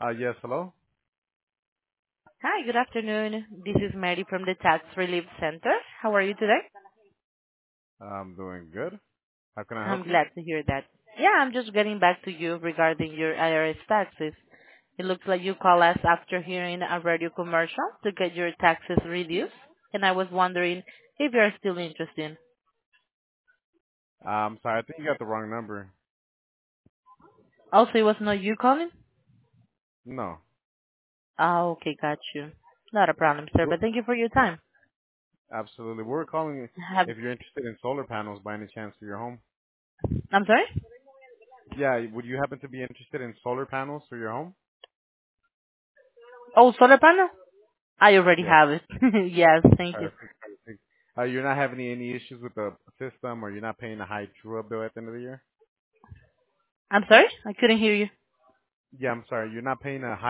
Yes, hello. Hi, good afternoon. This is Mary from the Tax Relief Center. How are you today? I'm doing good. How can I help I'm you? glad to hear that. Yeah, I'm just getting back to you regarding your IRS taxes. It looks like you call us after hearing a radio commercial to get your taxes reduced, and I was wondering if you're still interested. Sorry, I think you got the wrong number. Also, it was not you calling? No. Ah, okay, got you. Not a problem, sir, We're, but thank you for your time. absolutely. We're calling Have, if you're interested in solar panels by any chance for your home. I'm sorry? Yeah, would you happen to be interested in solar panels for your home? Oh, solar panel? I already Yes. have it. Yes, thank you. Perfect. Perfect. You're not having any issues with the system, or you're not paying a high true-up bill at the end of the year? I'm sorry? I couldn't hear you. Yeah, I'm sorry. You're not paying a high